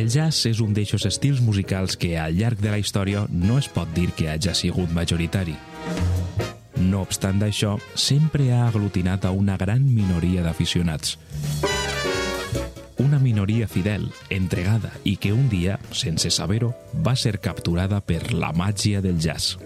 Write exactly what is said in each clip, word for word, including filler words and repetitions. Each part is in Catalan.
El jazz és un d'eixos estils musicals que al llarg de la història no es pot dir que hagi sigut majoritari. No obstant això, sempre ha aglutinat a una gran minoria d'aficionats. Una minoria fidel, entregada i que un dia, sense saber-ho, va ser capturada per la màgia del jazz.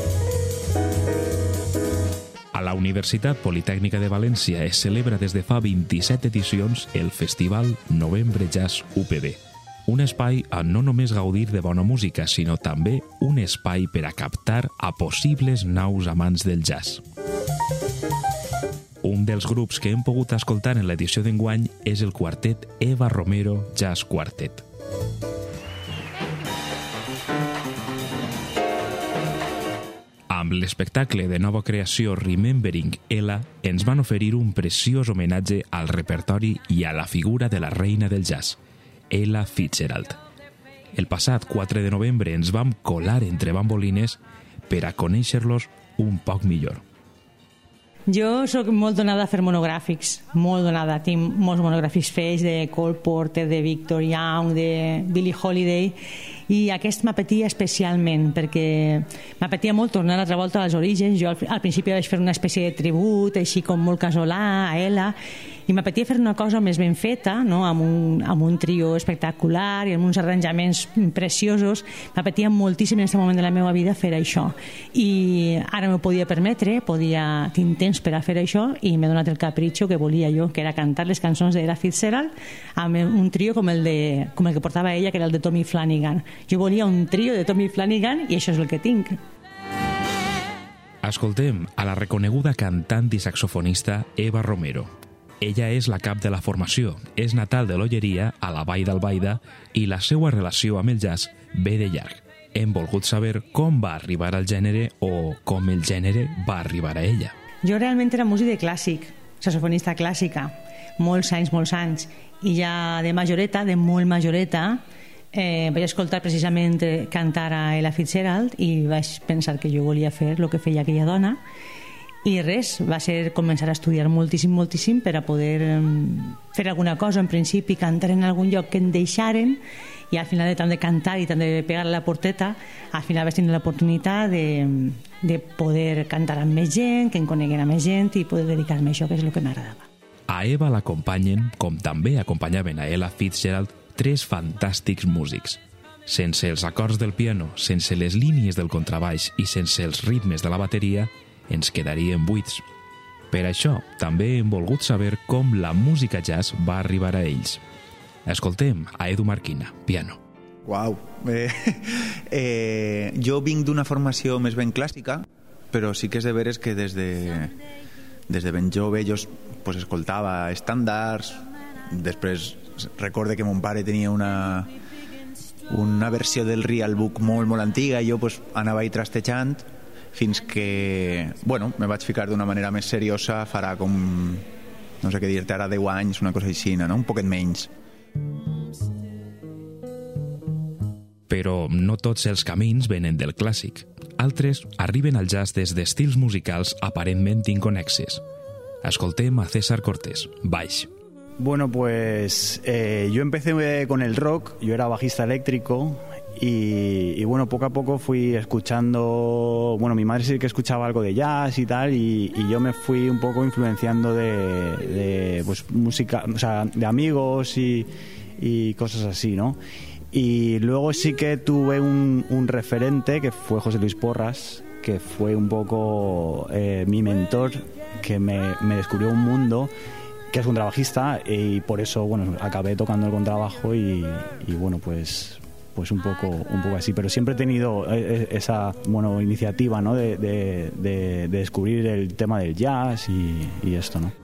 A la Universitat Politècnica de València es celebra des de fa vint-i-set edicions el Festival Novembre Jazz U P B. Un espai on no només gaudir de bona música, sinó també un espai per a captar a possibles nous amants del jazz. Un dels grups que hem pogut escoltar en l'edició d'enguany és el quartet Eva Romero Jazz Quartet. Amb l'espectacle de nova creació Remembering Ella, ens van oferir un preciós homenatge al repertori i a la figura de la reina del jazz, Ella Fitzgerald. El passat quatre de novembre ens vam colar entre bambolines per a conèixer-los un poc millor. Jo sóc molt donada a fer monogràfics, molt donada. Tinc molts monogràfics fets de Cole Porter, de Victor Young, de Billie Holiday, i aquest m'apetia especialment perquè m'apetia molt tornar altra volta als orígens. Jo al, al principi vaig fer una espècie de tribut així com molt casolà a ella, i m'apetia fer una cosa més ben feta, no? amb, un, amb un trio espectacular i amb uns arranjaments preciosos. M'apetia moltíssim en aquest moment de la meva vida fer això, i ara m'ho podia permetre, podia, tinc temps per a fer això, i m'he donat el capritxo que volia jo, que era cantar les cançons d'Ella Fitzgerald amb un trio com el, de, com el que portava ella, que era el de Tommy Flanagan. Jo volia un trio de Tommy Flanagan i això és el que tinc. Escoltem a la reconeguda cantant i saxofonista Eva Romero. Ella és la cap de la formació, és natal de l'Olleria, a la Vall d'Albaida, i la seva relació amb el jazz ve de llarg. Hem volgut saber com va arribar al gènere o com el gènere va arribar a ella. Jo realment era músic de clàssic, saxofonista clàssica, molts anys, molts anys, i ja de majoreta, de molt majoreta, eh, vaig escoltar precisament cantar a Ella Fitzgerald i vaig pensar que jo volia fer el que feia aquella dona, i res, va ser començar a estudiar moltíssim, moltíssim per a poder um, fer alguna cosa, en principi cantar en algun lloc que em deixaren, i al final de tant de cantar i tant de pegar la porteta, al final vaig tenir l'oportunitat de, de poder cantar amb més gent, que em coneguera més gent i poder dedicar-me a això, que és el que m'agradava. A Eva l'acompanyen, com també acompanyaven a Ella Fitzgerald, tres fantàstics músics. Sense els acords del piano, sense les línies del contrabaix i sense els ritmes de la bateria, ens quedarien buits. Per això, també hem volgut saber com la música jazz va arribar a ells. Escoltem a Edu Marquina, piano. Uau! Eh, eh, jo vinc d'una formació més ben clàssica, però sí que és de veres que des de, des de ben jove jo pues, escoltava estàndards. Després recorde que mon pare tenia una, una versió del Real Book molt, molt antiga, i jo pues, anava ahí trastejant fins que, bueno, me vaig ficar d'una manera més seriosa farà com, no sé què dir-te, ara deu anys, una cosa així, no? Un poquet menys. Però no tots els camins venen del clàssic. Altres arriben al jazz des d'estils musicals aparentment inconexes. Escoltem a César Cortés, baix. Bueno, pues eh, yo empecé con el rock, yo era bajista eléctrico. Y, y bueno, poco a poco fui escuchando, bueno, mi madre sí que escuchaba algo de jazz y tal, y, y yo me fui un poco influenciando de, de pues música, o sea, de amigos y, y cosas así, ¿no? Y luego sí que tuve un, un referente que fue José Luis Porras, que fue un poco eh, mi mentor, que me, me descubrió un mundo, que es contrabajista, y por eso, bueno, acabé tocando el contrabajo y, y bueno, pues... pues un poco, un poco así, pero siempre he tenido esa, bueno, iniciativa, ¿no? de, de, de, de descubrir el tema del jazz y, y esto, ¿no?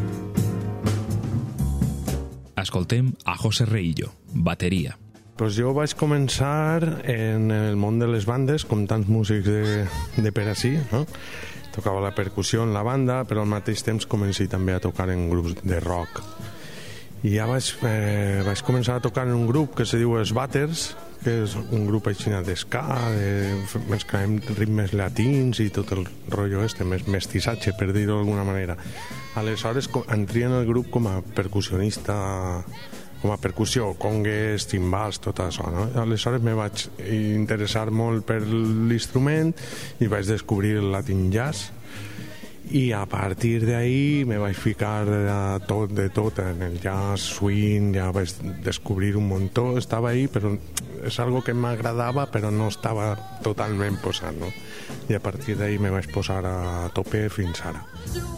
Escoltem a José Reillo, bateria. Pues jo vaig començar en el món de les bandes, com tants músics de, de per ací, no? Tocava la percussió en la banda, però al mateix temps comencé també a tocar en grups de rock. I ja vaig, eh, vaig començar a tocar en un grup que se diu Els Batters, que és un grup així d'esca, de, mesclem ritmes latins i tot el rotllo este, més mestissatge, per dir-ho d'alguna manera. Aleshores entria en el grup com a percussionista com a percussió, congues, timbals, tot això, no? Aleshores me vaig interessar molt per l'instrument i vaig descobrir el Latin Jazz, i a partir d'ahí me vaig ficar a tot, de tot en el jazz, swing, ja vaig descobrir un muntó, estava ahí, però és algo que m'agradava però no estava totalment posat, no? I a partir d'ahí me vaig posar a tope fins ara.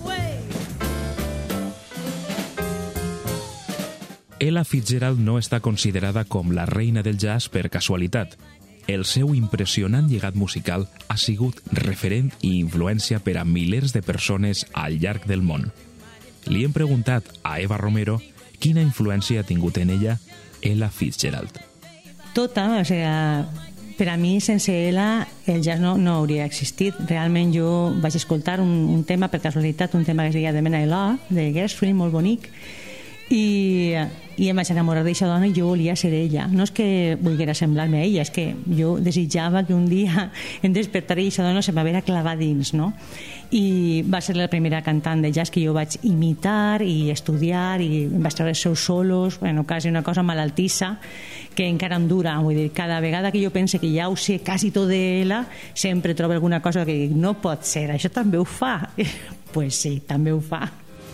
Ella Fitzgerald no està considerada com la reina del jazz per casualitat. El seu impressionant llegat musical ha sigut referent i influència per a milers de persones al llarg del món. Li hem preguntat a Eva Romero quina influència ha tingut en ella Ella Fitzgerald. Tota, o sigui, per a mi, sense ella, el jazz no, no hauria existit. Realment jo vaig escoltar un, un tema, per casualitat, un tema que es deia The Man I Love, de Gershwin, molt bonic, i, i em vaig enamorar d'aquesta dona i jo volia ser ella. No és que volguera semblar-me a ella, és que jo desitjava que un dia em despertara i aquesta dona se m'havera clavar dins, no? I va ser la primera cantant de jazz que jo vaig imitar i estudiar, i em vaig treure els seus solos, bueno, quasi una cosa malaltissa que encara em dura. Vull dir, cada vegada que jo pense que ja ho sé quasi tot d'ella, sempre trobo alguna cosa que dic, no pot ser, això també ho fa. Pues sí, també ho fa.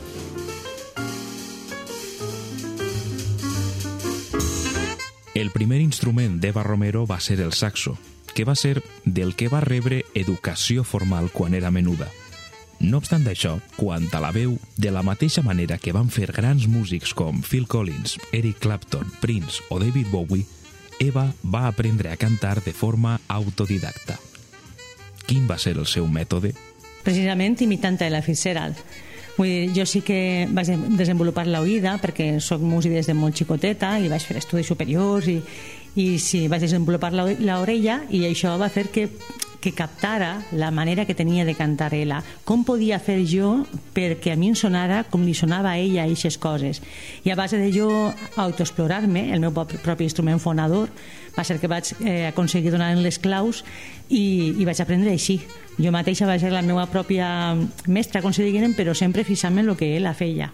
El primer instrument d'Eva Romero va ser el saxo, que va ser del que va rebre educació formal quan era menuda. No obstant això, quant a la veu, de la mateixa manera que van fer grans músics com Phil Collins, Eric Clapton, Prince o David Bowie, Eva va aprendre a cantar de forma autodidacta. Quin va ser el seu mètode? Precisament imitant a Ella Fitzgerald. Vull dir, jo sí que vaig desenvolupar l'oïda perquè soc músic des de molt xicoteta i vaig fer estudis superiors i, i sí, vaig desenvolupar l'orella i això va fer que, que captara la manera que tenia de cantar ella. Com podia fer jo perquè a mi em sonara com li sonava a ella aquestes coses. I a base de jo autoexplorar-me, el meu propi instrument fonador, va ser que vaig eh, aconseguir donar les claus i, i vaig aprendre així. Jo mateixa vaig ser la meva pròpia mestra, com se diguin, però sempre fixant-me en el que ella feia.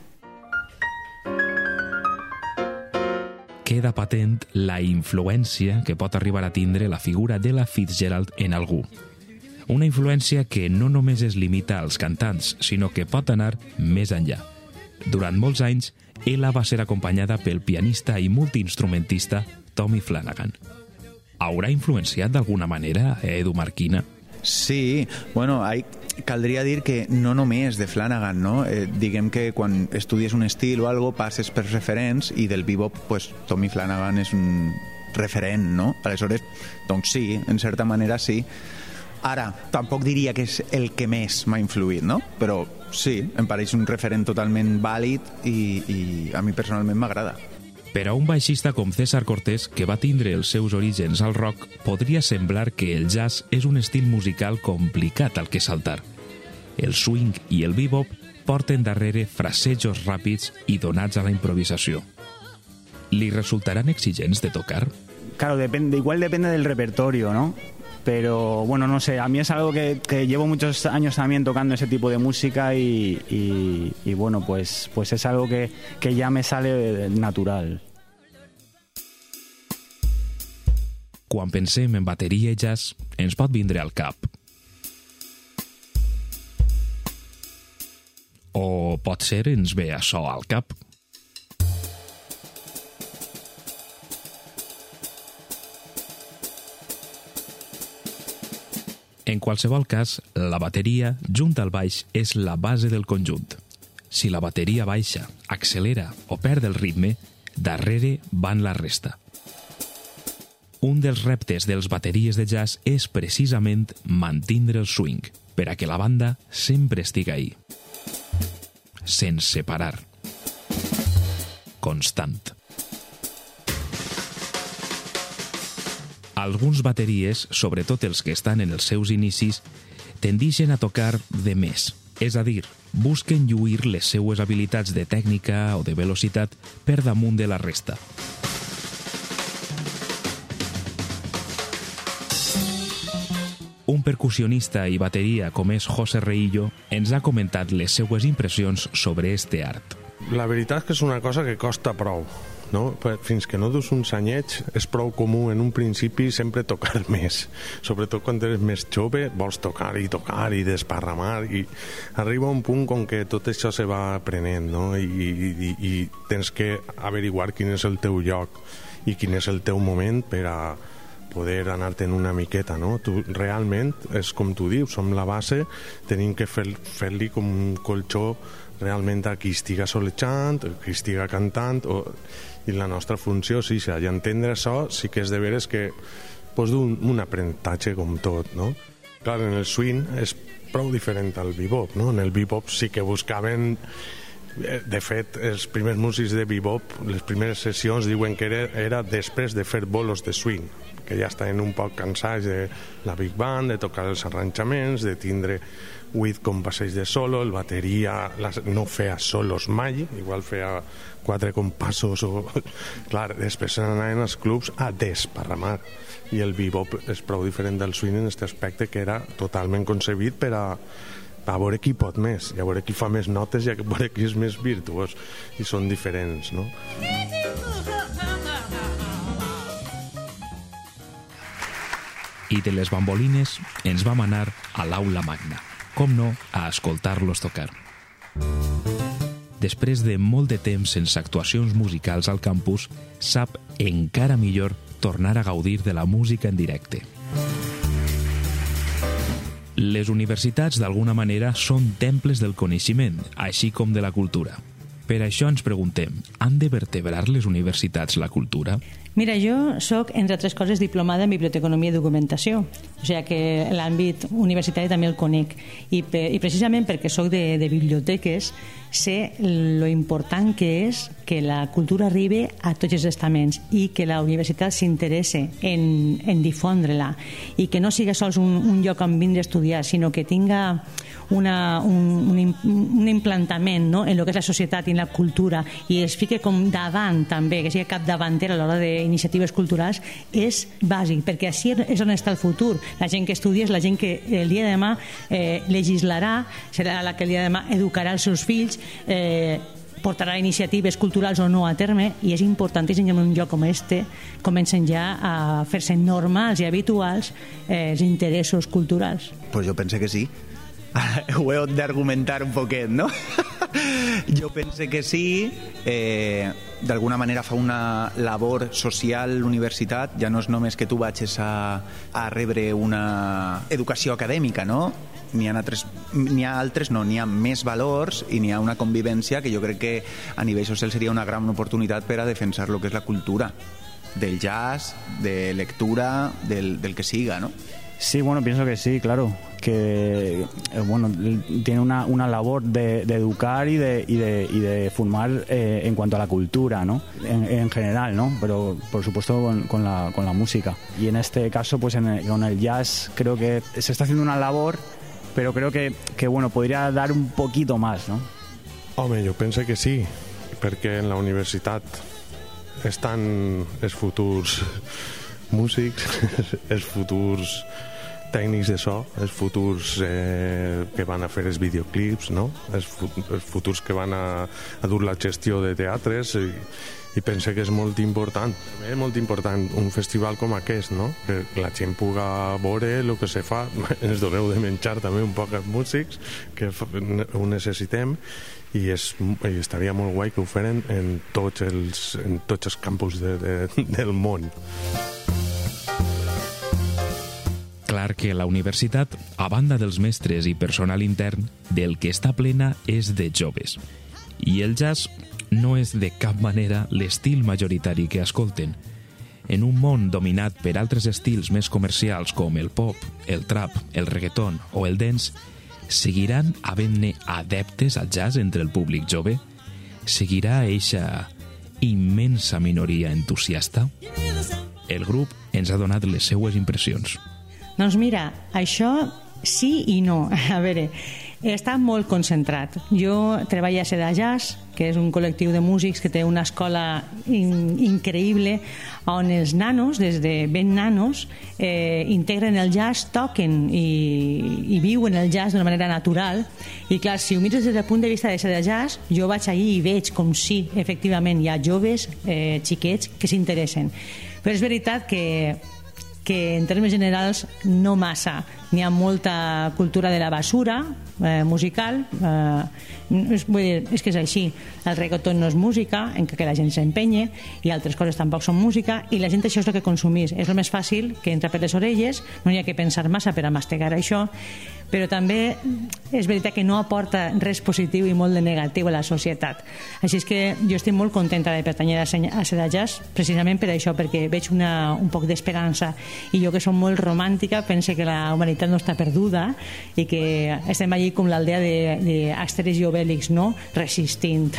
Queda patent la influència que pot arribar a tindre la figura d'Ella Fitzgerald en algú. Una influència que no només es limita als cantants, sinó que pot anar més enllà. Durant molts anys, ella va ser acompanyada pel pianista i multiinstrumentista Tommy Flanagan. Haurà influenciat d'alguna manera a Edu Marquina? Sí, bueno, ahí caldria dir que no només de Flanagan, no? Eh, diguem que quan estudies un estil o algo passes per referents i del bebop, pues, Tommy Flanagan és un referent, no? Aleshores, doncs sí, en certa manera sí. Ara, tampoc diria que és el que més m'ha influït, no? Però sí, em pareix un referent totalment vàlid i, i a mi personalment m'agrada. Per a un baixista com César Cortés, que va tindre els seus orígens al rock, podria semblar que el jazz és un estil musical complicat al que saltar. El swing i el bebop porten darrere frasejos ràpids i donats a la improvisació. ¿Li resultaran exigents de tocar? Claro, depende, igual depende del repertorio, ¿no? Pero bueno, no sé, a mí es algo que, que llevo muchos años también tocando ese tipo de música y, y, y bueno, pues, pues es algo que, que ya me sale natural. Quan pensem en bateria i jazz, ens pot vindre al cap. O pot ser ens ve això al cap. En qualsevol cas, la bateria, junt al baix, és la base del conjunt. Si la bateria baixa, accelera o perd el ritme, darrere van la resta. Un dels reptes dels bateries de jazz és precisament mantindre el swing, per a que la banda sempre estiga ahí. Sense parar. Constant. Alguns bateries, sobretot els que estan en els seus inicis, tendeixen a tocar de més, és a dir, busquen lluir les seues habilitats de tècnica o de velocitat per damunt de la resta. Un percussionista i bateria com és José Reillo ens ha comentat les seues impressions sobre este art. La veritat és que és una cosa que costa prou. no? Fins que no dus uns anyets és prou comú en un principi sempre tocar més, sobretot quan eres més jove vols tocar i tocar i desparramar i arriba un punt com que tot això se va aprenent, no? I, i, i tens que averiguar quin és el teu lloc i quin és el teu moment per a poder anar-te'n una miqueta, no? Tu, realment, és com tu dius, som la base, tenim que fer, fer-li com un colxó realment a qui estiga solejant, a qui estiga cantant, o... i la nostra funció, sí, sí, i entendre això sí que és de veres que pues, d'un un aprenentatge com tot, no? Clar, en el swing és prou diferent al bebop, no? En el bebop sí que buscaven... De fet, els primers músics de bebop, les primeres sessions diuen que era, era després de fer bolos de swing, que ja estaven un poc cansats de la big band, de tocar els arranjaments, de tindre huit compasses de solo, el bateria no feia solos mai, igual feia quatre compassos o... Clar, després anaven als clubs a desparramar, i el bebop és prou diferent del swing en aquest aspecte, que era totalment concebit per a a veure qui pot més, i a veure qui fa més notes i a veure qui és més virtuós, i són diferents, no? I de les bambolines ens vam anar a l'aula magna, com no, a escoltar-los tocar. Després de molt de temps sense actuacions musicals al campus, sap encara millor tornar a gaudir de la música en directe. Les universitats, d'alguna manera, són temples del coneixement, així com de la cultura. Per això ens preguntem, han de vertebrar les universitats la cultura? Mira, jo soc, entre altres coses, diplomada en biblioteconomia i documentació, o sigui que l'àmbit universitari també el conec, i, per, i precisament perquè soc de, de biblioteques sé lo important que és que la cultura arribi a tots els estaments i que la universitat s'interesse en, en difondre-la i que no sigui sols un, un lloc on vindre a estudiar, sinó que tinga una, un, un, un implantament, no?, en el que és la societat i en la cultura, i es fique com davant també, que sigui capdavanter a l'hora d'iniciatives culturals, és bàsic, perquè així és on està el futur. La gent que estudia és la gent que el dia de demà eh, legislarà, serà la que el dia de demà educarà els seus fills, eh, portarà iniciatives culturals o no a terme, i és importantíssim que en un lloc com este comencen ja a fer-se normals i habituals eh, els interessos culturals. Pues jo pense que sí. Ho he d'argumentar un poquet, no? Jo pense que sí. Eh, d'alguna manera fa una labor social l'universitat, ja no és només que tu vagis a, a rebre una educació acadèmica, no? N'hi ha altres, n'hi ha altres no, n'hi ha més valors i n'hi ha una convivència que jo crec que a nivell social seria una gran oportunitat per a defensar el que és la cultura del jazz, de lectura, del, del que siga, ¿no? Sí, bueno, pienso que sí, claro, que eh, bueno, tiene una, una labor de, de educar y de, y de, y de formar eh, en cuanto a la cultura, ¿no? En, en general, ¿no? Pero por supuesto con, con, la, con la música. Y en este caso, pues en el, con el jazz creo que se está haciendo una labor, pero creo que, que bueno, podría dar un poquito más, ¿no? Home, jo penso que sí, perquè en la universitat estan els futurs músics, els futurs tècnics de so, els futurs eh, que van a fer els videoclips, no? Els, fut els futurs que van a, a dur la gestió de teatres, i, i penso que és molt important. També és molt important un festival com aquest, no? Que la gent puga veure el que se fa, ens doneu de menjar també un poc els músics, que ho necessitem, i, és, i estaria molt guai que ho feren en tots els, en tots els campus de, de, del món. Clar que la universitat, a banda dels mestres i personal intern, del que està plena és de joves. I el jazz no és de cap manera l'estil majoritari que escolten. En un món dominat per altres estils més comercials com el pop, el trap, el reggaeton o el dance, seguiran havent-ne adeptes al jazz entre el públic jove? Seguirà eixa immensa minoria entusiasta? El grup ens ha donat les seues impressions. Doncs mira, això sí i no. A veure, Està molt concentrat. Jo treballo a Seda Jazz, que és un col·lectiu de músics que té una escola in increïble on els nanos, des de ben nanos, eh, integren el jazz, toquen i, i viuen el jazz d'una manera natural. I clar, si ho mires des del punt de vista de Seda Jazz, jo vaig allí i veig com sí, efectivament, hi ha joves, eh, xiquets que s'interessen. Però és veritat que que en termes generals no massa. N'hi ha molta cultura de la basura eh, musical, eh, és, vull dir, és que és així. El reggaeton no és música, en què la gent s'empenye, i altres coses tampoc són música, i la gent això és el que consumís. És el més fàcil, que entra per les orelles, no hi ha que pensar massa per a mastegar això, però també és veritat que no aporta res positiu i molt de negatiu a la societat. Així és que jo estic molt contenta de pertànyer a Seda Jazz, precisament per això, perquè veig una, un poc d'esperança, i jo que som molt romàntica pense que la humanitat no està perduda i que estem allí com l'aldea d'Astèrix i Obèlix, no? Resistint.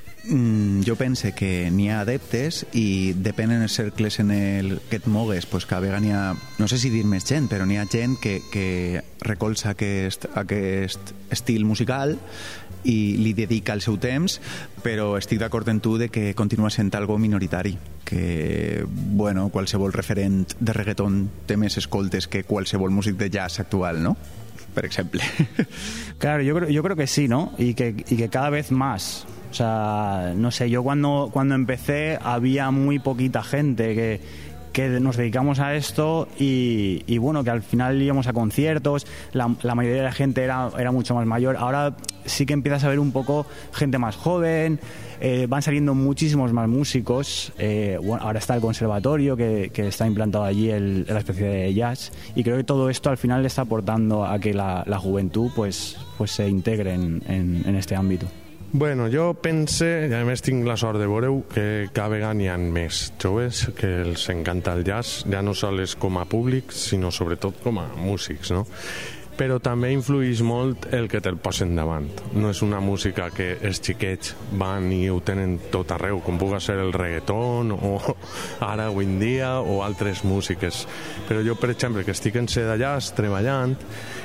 Mm, jo pense que n'hi ha adeptes i depenen els cercles en el que et mogues, pues cada vegada n'hi ha, no sé si dir més gent, però n'hi ha gent que, que recolza aquest, aquest estil musical i li dedica el seu temps, però estic d'acord amb tu de que continua sent algo minoritari, que bueno, qualsevol referent de reggaeton té més escoltes que qualsevol músic de jazz actual, ¿no? Por ejemplo. Claro, yo creo, yo creo que sí, ¿no? Y que, y que cada vez más. O sea, no sé, yo cuando, cuando empecé había muy poquita gente que, que nos dedicamos a esto y, y bueno, que al final íbamos a conciertos, la, la mayoría de la gente era, era mucho más mayor. Ahora sí que empiezas a ver un poco gente más joven, eh, van saliendo muchísimos más músicos. Eh, bueno, ahora está el conservatorio que, que está implantado allí, el, la especialidad de jazz, y creo que todo esto al final le está aportando a que la, la juventud pues, pues se integre en, en, en este ámbito. Bueno, jo pense, i a més tinc la sort de veure-ho, que cada vegada n'hi ha més joves que els encanta el jazz, ja no sols com a públic, sinó sobretot com a músics, no? Però també influeix molt el que te'l posen davant. No és una música que els xiquets van i ho tenen tot arreu, com puga ser el reggaeton o ara avui en dia o altres músiques. Però jo, per exemple, que estic en Seda Jazz treballant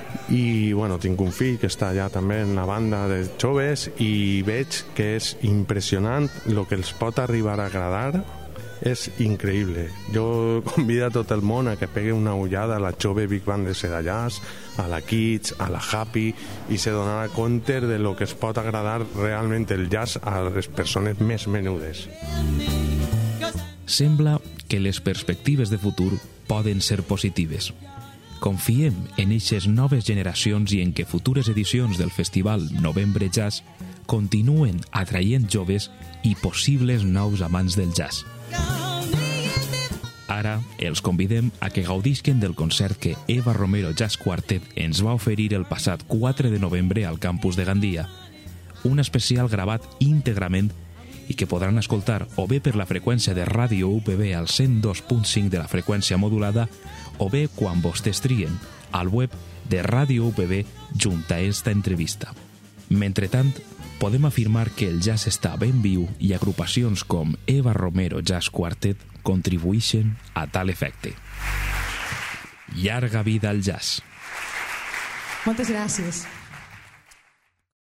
i bueno, tinc un fill que està allà també en la banda de joves i veig que és impressionant el que els pot arribar a agradar. És increïble. Jo convido a tot el món a que pegui una ullada a la jove Big Band de Seda Jazz, a la Kids, a la Happy, i se donarà compte de lo que es pot agradar realment el jazz a les persones més menudes. Sembla que les perspectives de futur poden ser positives. Confiem en eixes noves generacions i en que futures edicions del Festival Novembre Jazz continuen atraient joves i possibles nous amants del jazz. Ara els convidem a que gaudisquen del concert que Eva Romero Jazz Quartet ens va oferir el passat quatre de novembre al campus de Gandia. Un especial gravat íntegrament i que podran escoltar o bé per la freqüència de Ràdio U P B al cent dos punt cinc de la freqüència modulada o bé quan vostès trien al web de Ràdio U P B junt a esta entrevista. Mentretant, podem afirmar que el jazz està ben viu i agrupacions com Eva Romero Jazz Quartet contribueixen a tal efecte. Llarga vida al jazz. Moltes gràcies.